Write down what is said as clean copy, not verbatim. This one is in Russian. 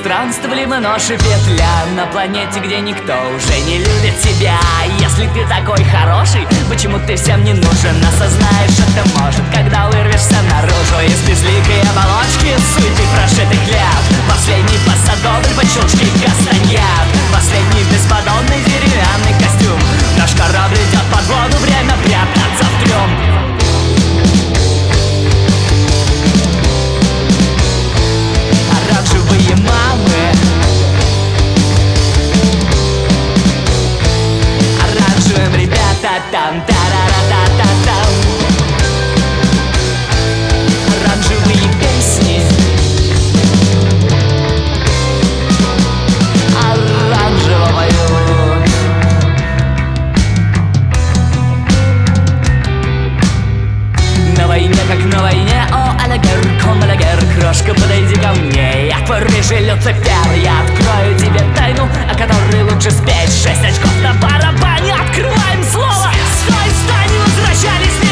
Странствовали мы нож и петля на планете, где никто уже не любит тебя. Если ты такой хороший, почему ты всем не нужен? Осознаешь это может, когда вырвешься наружу из безликой оболочки суеты прошитых лет. Последний пассадобль по щелчке кастаньет, последний бесподобный деревянный костюм. Наш корабль идет под воду, время прятаться в трюм. Оранжевые мамы, оранжевым ребята там тарара-та-та-там. Оранжевые песни, оранжево поют. На войне, как на войне, о, Алагер, ком Алагер, крошка, подойди ко мне. Я твой рыжий Люцифер, я открою тебе тайну, о которой лучше спеть. 6 очков на барабане, открываем слово. Стой, встань, возвращались.